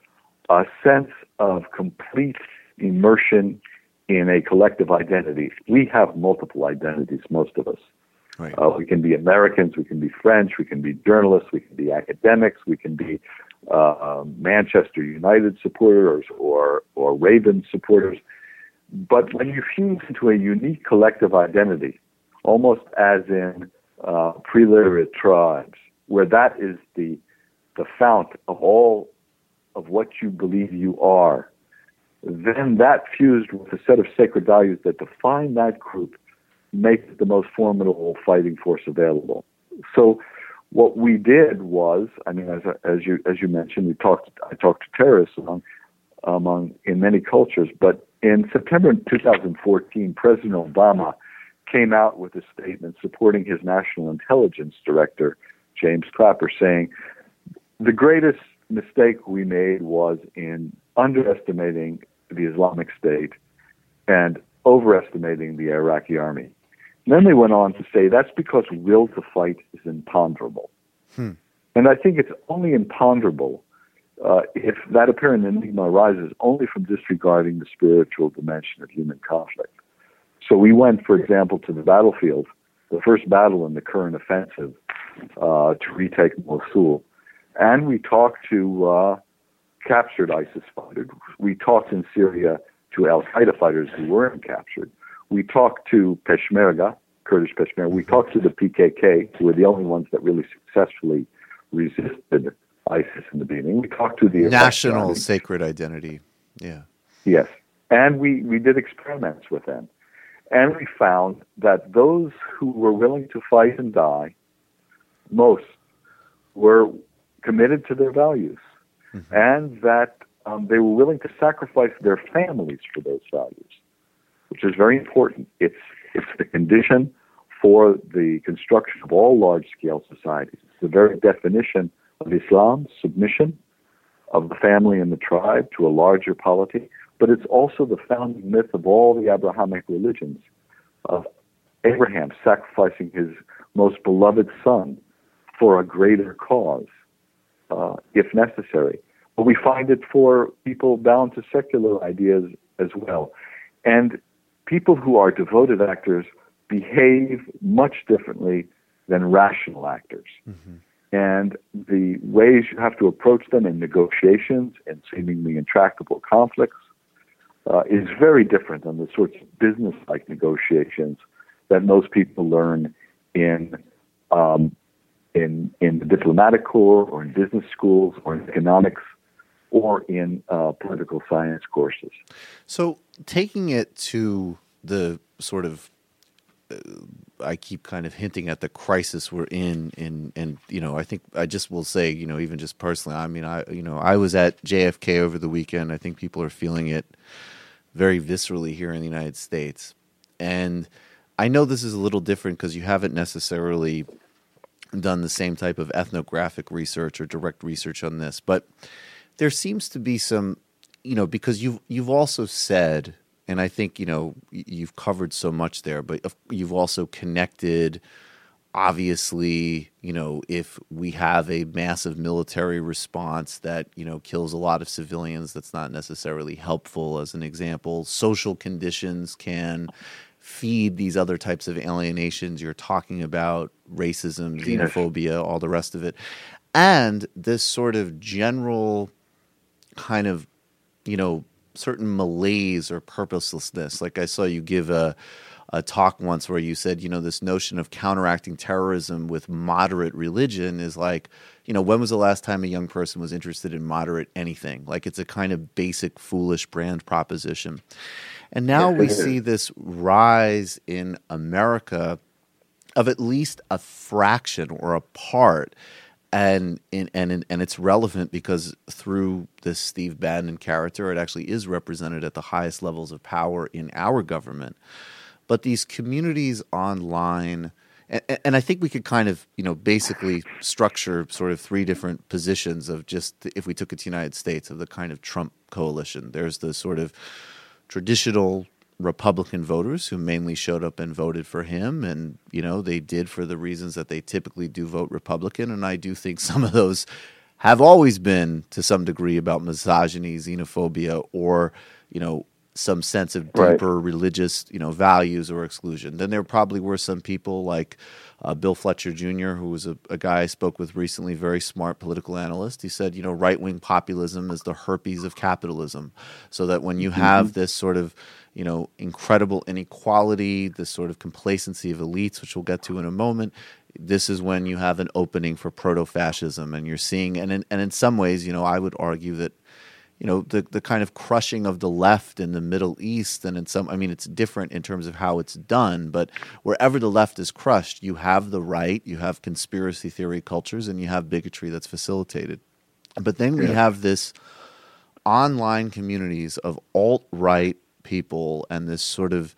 a sense of complete immersion in a collective identity. We have multiple identities, most of us. Right. Uh, we can be Americans, we can be French, we can be journalists, we can be academics, we can be uh, Manchester United supporters or, or Ravens supporters. But when you fuse into a unique collective identity, almost as in uh, pre-literate tribes, where that is the the fount of all of what you believe you are, then that fused with a set of sacred values that define that group makes it the most formidable fighting force available. So what we did was, I mean, as as you as you mentioned, we talked. I talked to terrorists among among in many cultures, but in September two thousand fourteen, President Obama came out with a statement supporting his national intelligence director, James Clapper, saying the greatest mistake we made was in underestimating the Islamic State and overestimating the Iraqi army. And then they went on to say that's because will to fight is imponderable. Hmm. And I think it's only imponderable uh, if that apparent enigma arises only from disregarding the spiritual dimension of human conflict. So we went, for example, to the battlefield, the first battle in the current offensive uh, to retake Mosul, and we talked to uh, captured ISIS fighters. We talked in Syria to al-Qaeda fighters who weren't captured. We talked to Peshmerga, Kurdish Peshmerga. We talked to the P K K, who were the only ones that really successfully resisted ISIS in the beginning. We talked to the national sacred identity. Yeah. Yes. And we, we did experiments with them. And we found that those who were willing to fight and die most were committed to their values, mm-hmm. and that um, they were willing to sacrifice their families for those values, which is very important. It's it's the condition for the construction of all large-scale societies. It's the very definition of Islam, submission of the family and the tribe to a larger polity, but it's also the founding myth of all the Abrahamic religions, of Abraham sacrificing his most beloved son for a greater cause, uh, if necessary. But we find it for people bound to secular ideas as well. And people who are devoted actors behave much differently than rational actors. Mm-hmm. And the ways you have to approach them in negotiations and seemingly intractable conflicts uh, is very different than the sorts of business-like negotiations that most people learn in um, in in the diplomatic corps or in business schools or in economics or in uh, political science courses. So taking it to the sort of, uh, I keep kind of hinting at the crisis we're in, in, and, you know, I think I just will say, you know, even just personally, I mean, I, you know, I was at J F K over the weekend. I think people are feeling it very viscerally here in the United States. And I know this is a little different because you haven't necessarily done the same type of ethnographic research or direct research on this, but there seems to be some, you know, because you've, you've also said, and I think, you know, you've covered so much there, but you've also connected, obviously, you know, if we have a massive military response that, you know, kills a lot of civilians, that's not necessarily helpful. As an example, social conditions can feed these other types of alienations. You're talking about racism, xenophobia, all the rest of it. And this sort of general kind of, you know, certain malaise or purposelessness. Like I saw you give a a talk once where you said, you know, this notion of counteracting terrorism with moderate religion is like, you know, when was the last time a young person was interested in moderate anything? Like it's a kind of basic, foolish brand proposition. And now we see this rise in America of at least a fraction or a part. And and and and it's relevant because through this Steve Bannon character, it actually is represented at the highest levels of power in our government. But these communities online, and, and I think we could kind of, you know, basically structure sort of three different positions of just, if we took it to the United States, of the kind of Trump coalition. There's the sort of traditional Republican voters who mainly showed up and voted for him, and you know they did for the reasons that they typically do vote Republican. And I do think some of those have always been to some degree about misogyny, xenophobia, or you know some sense of deeper right. religious you know values or exclusion. Then there probably were some people like uh, Bill Fletcher Junior, who was a, a guy I spoke with recently, very smart political analyst. He said, you know, right-wing populism is the herpes of capitalism, so that when you have mm-hmm. this sort of you know, incredible inequality, this sort of complacency of elites, which we'll get to in a moment, this is when you have an opening for proto-fascism. And you're seeing, and in, and in some ways, you know, I would argue that, you know, the, the kind of crushing of the left in the Middle East, and in some, I mean, it's different in terms of how it's done, but wherever the left is crushed, you have the right, you have conspiracy theory cultures, and you have bigotry that's facilitated. But then we have this online communities of alt-right people and this sort of,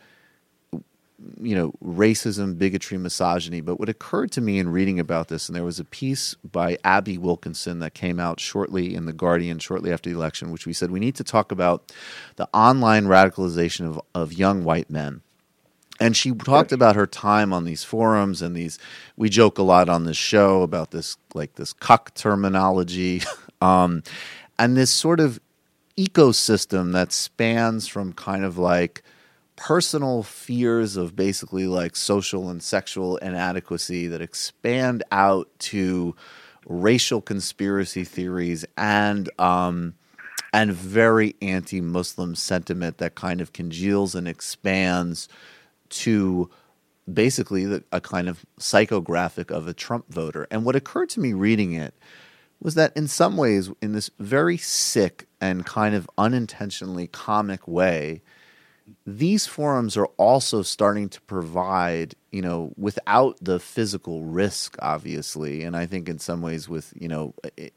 you know, racism, bigotry, misogyny. But what occurred to me in reading about this, and there was a piece by Abby Wilkinson that came out shortly in The Guardian, shortly after the election, which we said we need to talk about the online radicalization of, of young white men. And she talked about her time on these forums and these, we joke a lot on this show about this, like this cuck terminology, um, and this sort of ecosystem that spans from kind of like personal fears of basically like social and sexual inadequacy that expand out to racial conspiracy theories and um, and very anti-Muslim sentiment that kind of congeals and expands to basically the, a kind of psychographic of a Trump voter. And what occurred to me reading it was that in some ways, in this very sick and kind of unintentionally comic way, these forums are also starting to provide, you know, without the physical risk, obviously, and I think in some ways with, you know,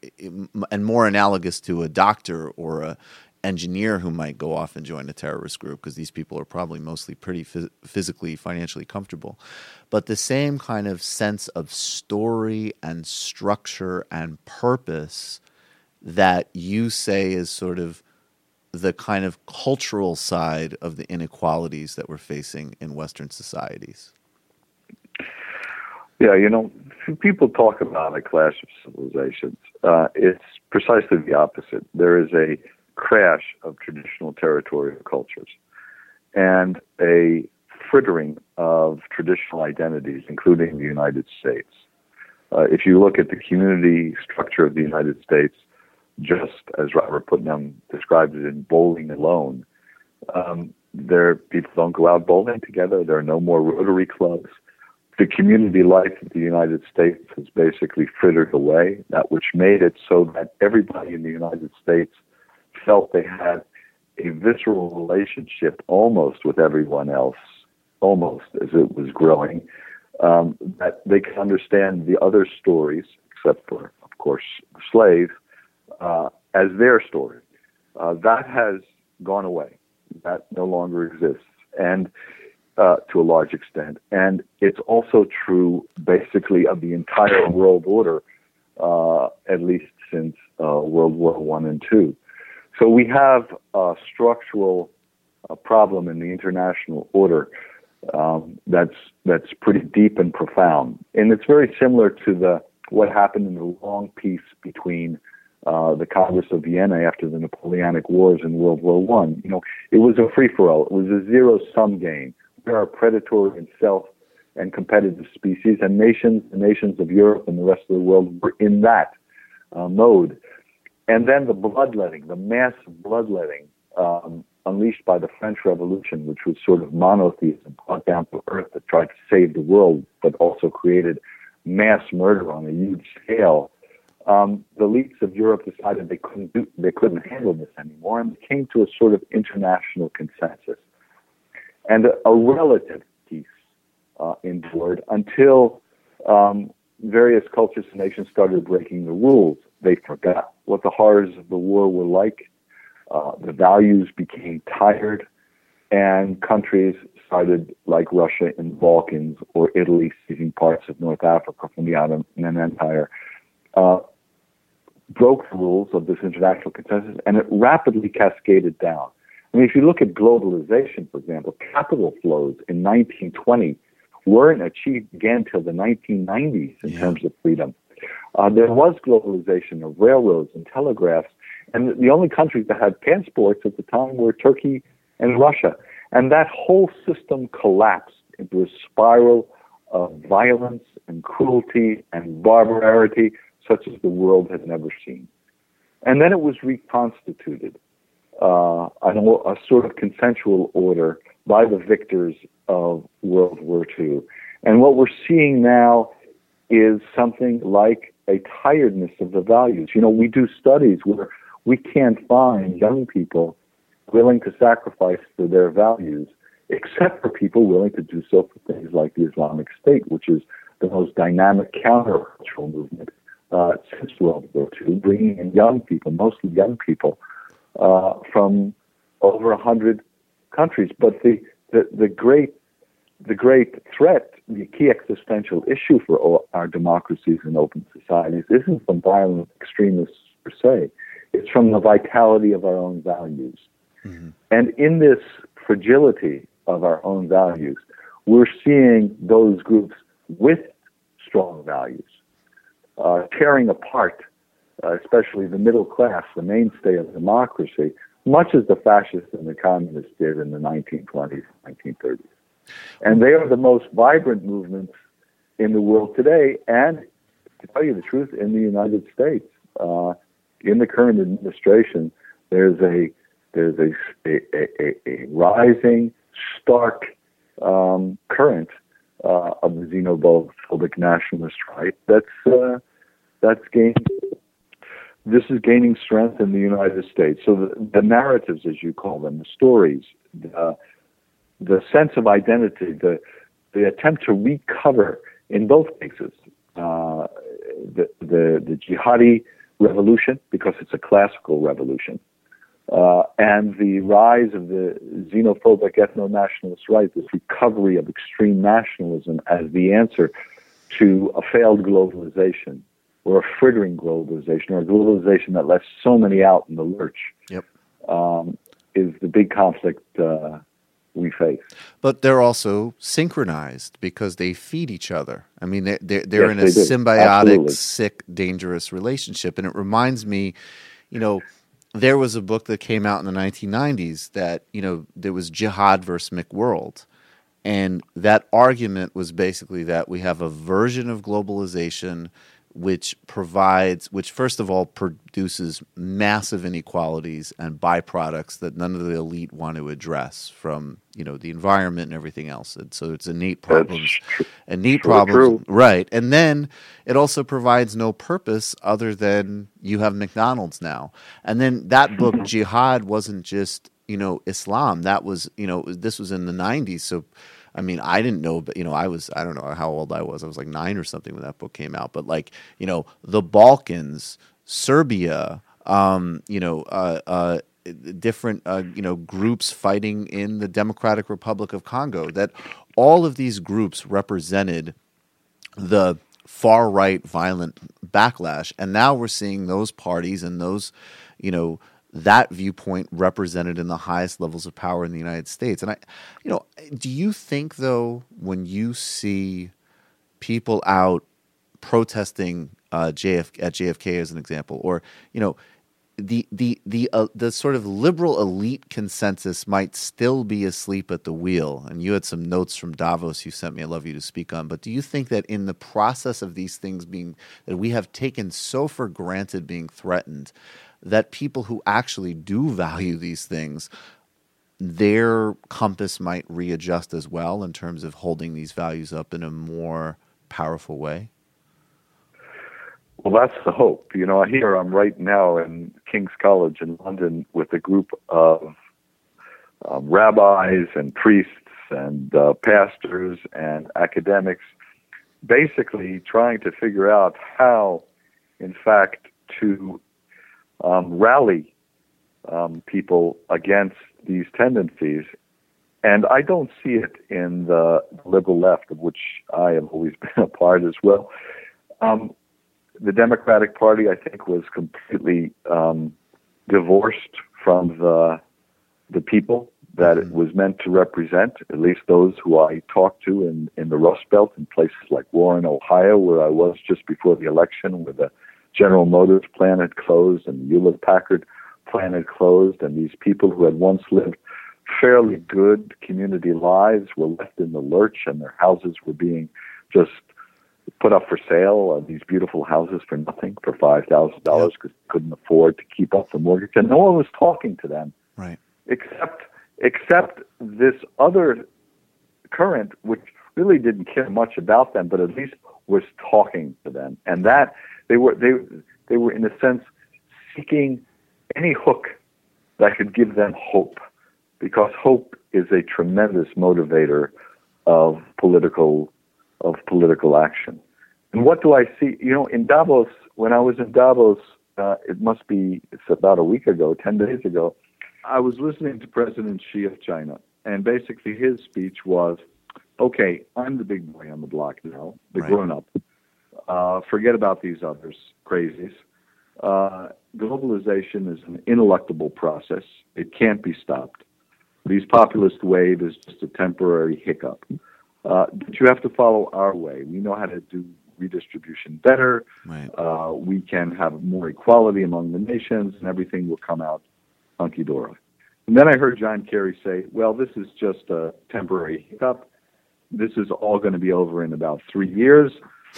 and more analogous to a doctor or a engineer who might go off and join a terrorist group, because these people are probably mostly pretty phys- physically, financially comfortable. But the same kind of sense of story and structure and purpose that you say is sort of the kind of cultural side of the inequalities that we're facing in Western societies. Yeah, you know, people talk about a clash of civilizations. Uh, it's precisely the opposite. There is a crash of traditional territorial cultures and a frittering of traditional identities, including the United States. Uh, if you look at the community structure of the United States, just as Robert Putnam described it in Bowling Alone, um, there people don't go out bowling together. There are no more Rotary clubs. The community life of the United States has basically frittered away, that which made it so that everybody in the United States felt they had a visceral relationship almost with everyone else, almost as it was growing, um, that they could understand the other stories, except for, of course, the slave, uh, as their story. Uh, that has gone away. That no longer exists, and uh, to a large extent. And it's also true, basically, of the entire world order, uh, at least since uh, World War One and Two. So we have a structural uh, problem in the international order um, that's that's pretty deep and profound, and it's very similar to the what happened in the long peace between uh, the Congress of Vienna after the Napoleonic Wars in World War One. You know, it was a free for all. It was a zero sum game. We are a predatory and self and competitive species, and nations, the nations of Europe and the rest of the world were in that uh, mode. And then the bloodletting, the mass bloodletting um, unleashed by the French Revolution, which was sort of monotheism, brought down to earth that tried to save the world, but also created mass murder on a huge scale, um, the elites of Europe decided they couldn't do, they couldn't handle this anymore, and they came to a sort of international consensus. And a, a relative peace uh, endured until um, various cultures and nations started breaking the rules. They forgot what the horrors of the war were like. Uh, the values became tired, and countries started, like Russia in the Balkans or Italy seizing parts of North Africa from the Ottoman Empire, uh, broke the rules of this international consensus, and it rapidly cascaded down. I mean, if you look at globalization, for example, capital flows in nineteen twenty weren't achieved again till the nineteen nineties in yeah. terms of freedom. Uh, there was globalization of railroads and telegraphs, and the only countries that had passports at the time were Turkey and Russia. And that whole system collapsed into a spiral of violence and cruelty and barbarity such as the world had never seen. And then it was reconstituted, uh, a, a sort of consensual order by the victors of World War Two. And what we're seeing now is something like a tiredness of the values. You know, we do studies where we can't find young people willing to sacrifice for their values, except for people willing to do so for things like the Islamic State, which is the most dynamic countercultural movement uh, since World War Two, bringing in young people, mostly young people, uh, from over a hundred countries. But the, the, the great the great threat, the key existential issue for all our democracies and open societies isn't from violent extremists per se. It's from the vitality of our own values. Mm-hmm. And in this fragility of our own values, we're seeing those groups with strong values uh, tearing apart, uh, especially the middle class, the mainstay of democracy, much as the fascists and the communists did in the nineteen twenties, nineteen thirties. And they are the most vibrant movements in the world today, and to tell you the truth, in the United States. Uh, in the current administration, there's a there's a, a, a, a rising, stark um, current uh, of the xenophobic nationalist right that's uh, that's gaining. This is gaining strength in the United States. So the, the narratives, as you call them, the stories, the, the sense of identity, the the attempt to recover in both cases uh, the, the the jihadi revolution, because it's a classical revolution, uh, and the rise of the xenophobic ethno-nationalist right, this recovery of extreme nationalism as the answer to a failed globalization, or a frittering globalization, or a globalization that left so many out in the lurch, yep. um, is the big conflict uh, we face. But they're also synchronized because they feed each other. I mean, they're, they're, they're yes, in a they symbiotic, Absolutely. sick, dangerous relationship. And it reminds me, you know, there was a book that came out in the nineteen nineties that, you know, there was Jihad versus McWorld. And that argument was basically that we have a version of globalization which provides, which first of all produces massive inequalities and byproducts that none of the elite want to address, from, you know, the environment and everything else. And so it's innate problems, innate problems, right? And then it also provides no purpose other than you have McDonald's now. And then that book, Jihad, wasn't just, you know, Islam. That was, you know, this was in the nineties. So I mean, I didn't know, but, you know, I was, I don't know how old I was. I was like nine or something when that book came out. But, like, you know, the Balkans, Serbia, um, you know, uh, uh, different, uh, you know, groups fighting in the Democratic Republic of Congo, that all of these groups represented the far-right violent backlash. And now we're seeing those parties and those, you know, that viewpoint represented in the highest levels of power in the United States. And I, you know, do you think, though, when you see people out protesting uh, J F, at J F K as an example, or, you know, the the the uh, the sort of liberal elite consensus might still be asleep at the wheel? And you had some notes from Davos you sent me. I'd love you to speak on. But do you think that in the process of these things being, that we have taken so for granted being threatened, that people who actually do value these things their compass might readjust as well in terms of holding these values up in a more powerful way? Well, that's the hope. You know, here I'm right now in King's College in London with a group of um, rabbis and priests and uh, pastors and academics, basically trying to figure out how, in fact, to um, rally um, people against these tendencies. And I don't see it in the liberal left, of which I have always been a part as well. Um, the Democratic Party, I think, was completely um, divorced from the the people that it was meant to represent, at least those who I talked to in, in the Rust Belt, in places like Warren, Ohio, where I was just before the election, where the General Motors plant had closed and the Hewlett-Packard plant had closed, and these people who had once lived fairly good community lives were left in the lurch, and their houses were being just put up for sale, uh, these beautiful houses for nothing, for five thousand dollars, because they couldn't afford to keep up the mortgage. And no one was talking to them, right? except except this other current, which really didn't care much about them, but at least was talking to them. And that they were they they were in a sense seeking any hook that could give them hope, because hope is a tremendous motivator of political of political action. And what do I see? You know, in Davos, when I was in Davos, uh, it must be, it's about a week ago, ten days ago, I was listening to President Xi of China, and basically his speech was, okay, I'm the big boy on the block now, the right. grown-up. Uh, forget about these others, crazies. Uh, globalization is an ineluctable process. It can't be stopped. These populist wave is just a temporary hiccup. Uh, but you have to follow our way. We know how to do redistribution better. Right. Uh, we can have more equality among the nations, and everything will come out hunky-dory. And then I heard John Kerry say, well, this is just a temporary hiccup. This is all going to be over in about three years.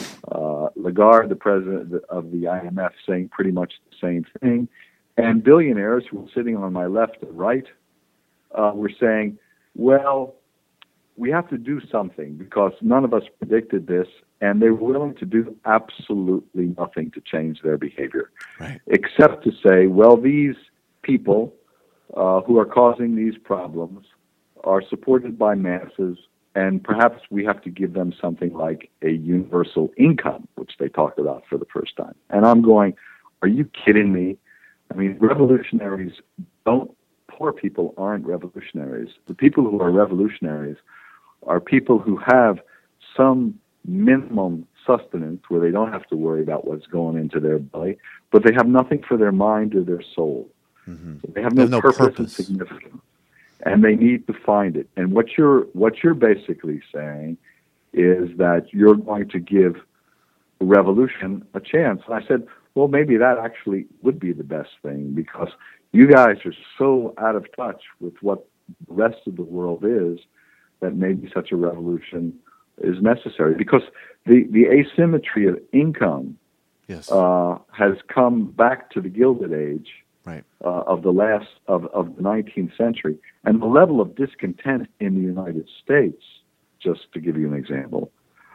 Uh, Lagarde, the president of the I M F, saying pretty much the same thing. And billionaires who were sitting on my left and right uh, were saying, well, we have to do something because none of us predicted this, and they were willing to do absolutely nothing to change their behavior, right. except to say, well, these people uh, who are causing these problems are supported by masses, and perhaps we have to give them something like a universal income, which they talked about for the first time. And I'm going, are you kidding me? I mean, revolutionaries don't, poor people aren't revolutionaries. The people who are revolutionaries are people who have some minimum sustenance where they don't have to worry about what's going into their belly, but they have nothing for their mind or their soul. Mm-hmm. So they have no, no purpose, purpose and significance, and they need to find it. And what you're what you're basically saying is that you're going to give the revolution a chance. And I said, well, maybe that actually would be the best thing, because you guys are so out of touch with what the rest of the world is that maybe such a revolution is necessary, because the, the asymmetry of income yes. uh, has come back to the Gilded Age right. uh, of the last of, of the nineteenth century, and the level of discontent in the United States, just to give you an example,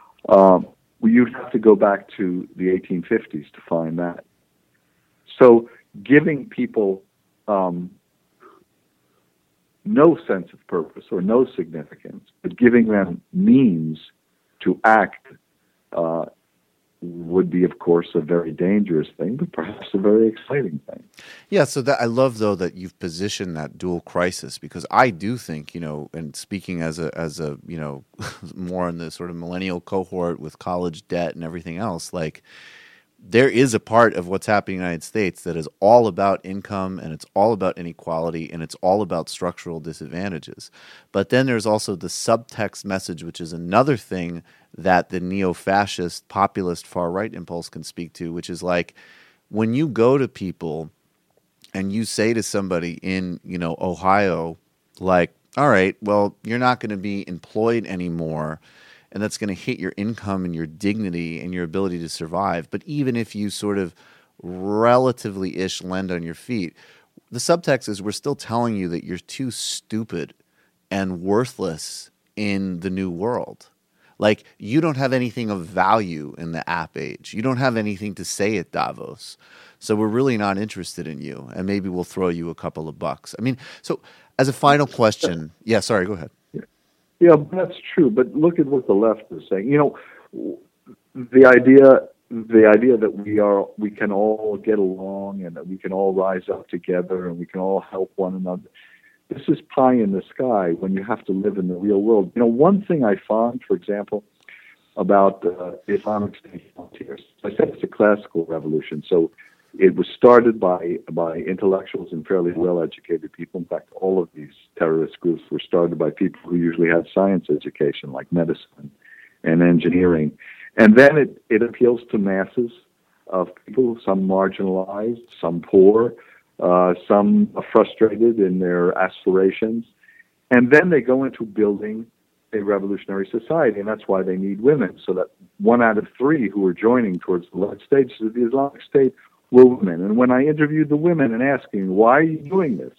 um, you'd have to go back to the eighteen fifties to find that. So giving people um, no sense of purpose or no significance, but giving them means to act uh, would be, of course, a very dangerous thing, but perhaps a very exciting thing. Yeah, so that I love, though, that you've positioned that dual crisis, because I do think, you know, and speaking as a, as a you know, more in the sort of millennial cohort with college debt and everything else, like, there is a part of what's happening in the United States that is all about income, and it's all about inequality, and it's all about structural disadvantages. But then there's also the subtext message, which is another thing that the neo-fascist, populist, far-right impulse can speak to, which is like when you go to people and you say to somebody in, you know, Ohio, like, all right, well, you're not going to be employed anymore, and that's going to hit your income and your dignity and your ability to survive. But even if you sort of relatively-ish land on your feet, the subtext is we're still telling you that you're too stupid and worthless in the new world. Like, you don't have anything of value in the app age. You don't have anything to say at Davos. So we're really not interested in you, and maybe we'll throw you a couple of bucks. I mean, so as a final question, yeah, sorry, go ahead. Yeah, that's true. But look at what the left is saying. You know, the idea, the idea that we are, we can all get along and that we can all rise up together and we can all help one another. This is pie in the sky when you have to live in the real world. You know, one thing I found, for example, about uh, Islamic State volunteers, I said it's a classical revolution. So it was started by by intellectuals and fairly well-educated people. In fact, all of these terrorist groups were started by people who usually had science education, like medicine and engineering. And then it, it appeals to masses of people, some marginalized, some poor, uh, some frustrated in their aspirations. And then they go into building a revolutionary society, and that's why they need women, so that one out of three who are joining towards the left stage of the Islamic State were women. And when I interviewed the women and asking, why are you doing this?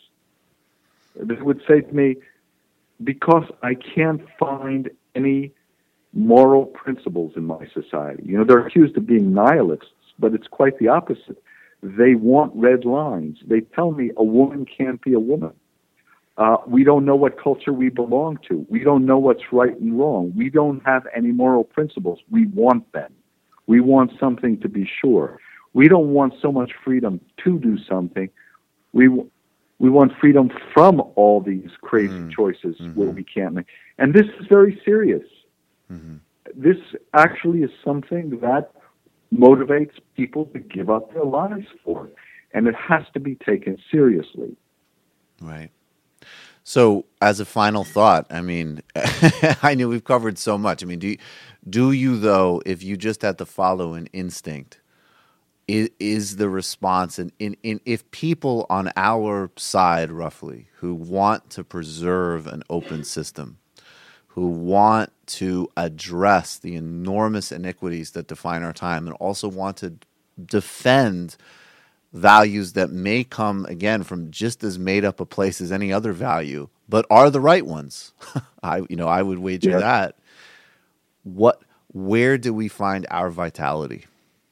They would say to me, because I can't find any moral principles in my society. You know, they're accused of being nihilists, but it's quite the opposite. They want red lines. They tell me a woman can't be a woman. Uh, we don't know what culture we belong to. We don't know what's right and wrong. We don't have any moral principles. We want them. We want something to be sure. We don't want so much freedom to do something. We we want freedom from all these crazy mm-hmm. choices mm-hmm. where we can't make. And this is very serious. Mm-hmm. This actually is something that motivates people to give up their lives for, and it has to be taken seriously. Right. So, as a final thought, I mean, I know we've covered so much. I mean, do you, do you though, if you just had to follow an instinct, is, is the response, and in, in, if people on our side, roughly, who want to preserve an open system, who want to address the enormous iniquities that define our time, and also want to defend values that may come, again, from just as made up a place as any other value, but are the right ones. I, you know, I would wager yeah. that. What, where do we find our vitality?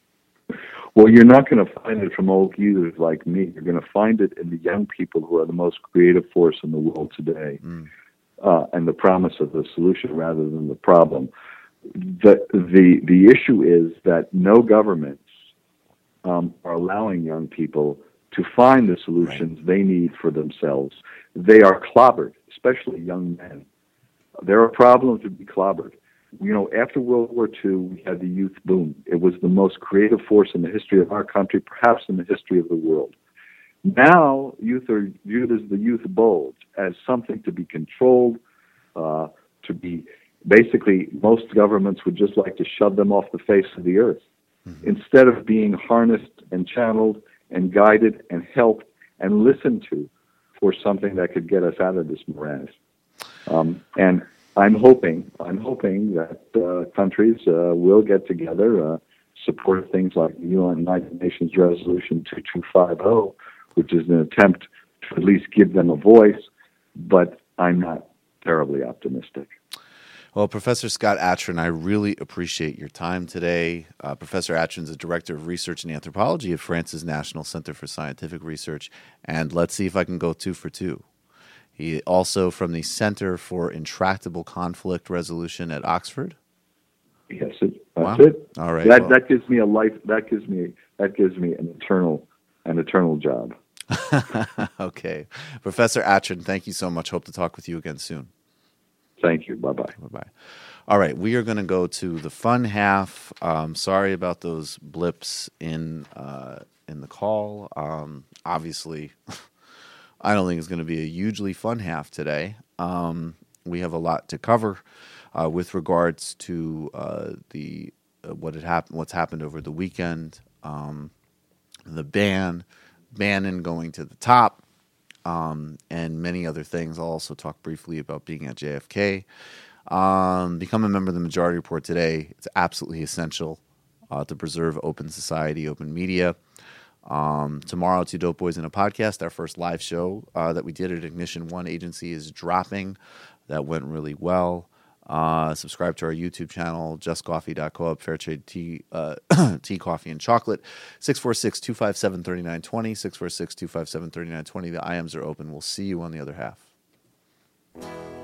Well, you're not going to find it from old geezers like me. You're going to find it in the young people who are the most creative force in the world today, mm. uh, and the promise of the solution rather than the problem. The the the issue is that no government Um, are allowing young people to find the solutions right. they need for themselves. They are clobbered, especially young men. They're a problem to be clobbered. You know, after World War Two, we had the youth boom. It was the most creative force in the history of our country, perhaps in the history of the world. Now, youth are viewed as the youth bulge, as something to be controlled, uh, to be basically, most governments would just like to shove them off the face of the earth. Instead of being harnessed and channeled and guided and helped and listened to for something that could get us out of this morass. Um, and I'm hoping, I'm hoping that uh, countries uh, will get together, uh, support things like the United Nations Resolution two two five zero, which is an attempt to at least give them a voice, but I'm not terribly optimistic. Well, Professor Scott Atran, I really appreciate your time today. Uh, Professor Atran is the Director of Research and Anthropology at France's National Center for Scientific Research, and let's see if I can go two for two. He also from the Center for Intractable Conflict Resolution at Oxford. Yes, it, that's wow. it. All right. That well. that gives me a life. That gives me that gives me an eternal an eternal job. Okay, Professor Atran, thank you so much. Hope to talk with you again soon. Thank you. Bye-bye. Bye-bye. All right, we are going to go to the fun half. Um, sorry about those blips in uh, in the call. Um, obviously, I don't think it's going to be a hugely fun half today. Um, we have a lot to cover uh, with regards to uh, the uh, what had happened, what's happened over the weekend, um, the ban, Bannon going to the top. Um, and many other things. I'll also talk briefly about being at J F K. Um, become a member of the Majority Report today. It's absolutely essential uh, to preserve open society, open media. Um, tomorrow, Two Dope Boys in a Podcast, our first live show uh, that we did at Ignition One Agency is dropping. That went really well. Uh, subscribe to our YouTube channel, just coffee dot coop, Fairtrade tea, uh, tea, coffee, and chocolate. six four six, two five seven, three nine two zero, six four six, two five seven, three nine two zero. The I Ms are open. We'll see you on the other half.